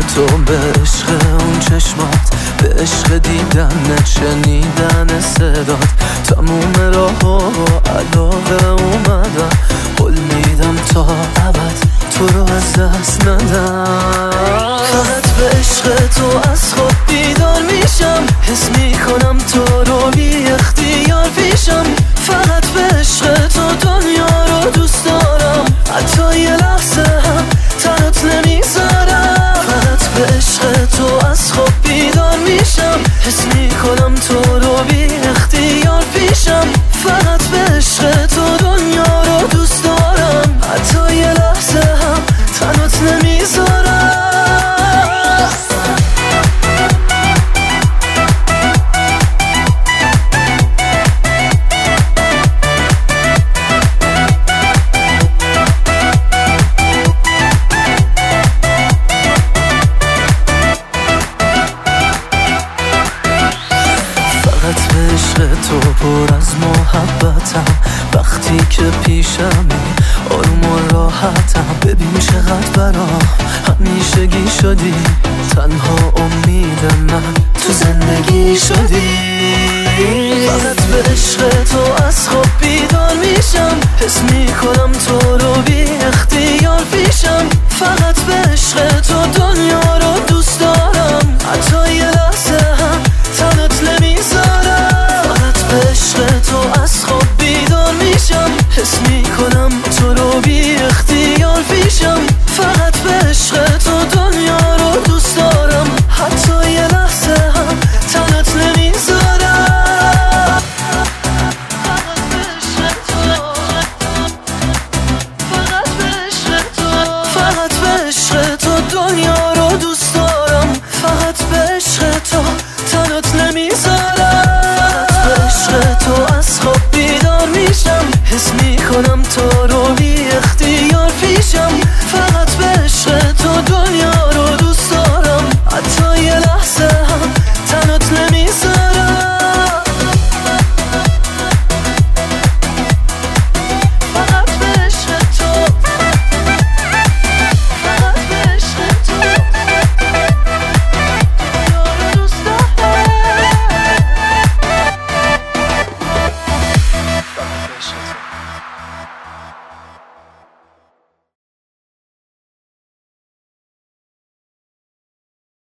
تو، به عشق اون چشمات، به عشق دیدن شنیدن صدات. تموم راه و علاقه اومدم، قول میدم تا ابد تو رو از دست ندم. فقط به عشق تو از خود بیدار میشم، حس میکنم تو رو بی اختیار پیشم. فقط به عشق تو دنیا رو دوست دارم، حتی یه لحظه هم تنت نمیذارم. فقط به عشق تو از خود بیدار میشم، حس میکنم تو رو بی اختیار پیشم. فقط به عشق تو دنیا رو دوست دارم، حتی یه لحظه هم تنت نمیذارم. تو پر از محبتم، وقتی که پیشمی آروم و راحتم. ببین چقدر برام همیشگی شدی، تنها امید من تو زندگی شدی. فقط به عشق تو از خواب بیدار میشم، حس میکنم تو رو بی اختیار پیشم. فقط به عشق تو دنیا رو دوست دارم، حتی یه لحظه هم تنت نمیذارم. به عشق تو از خواب بیدار میشم، حس میکنم تو رو بی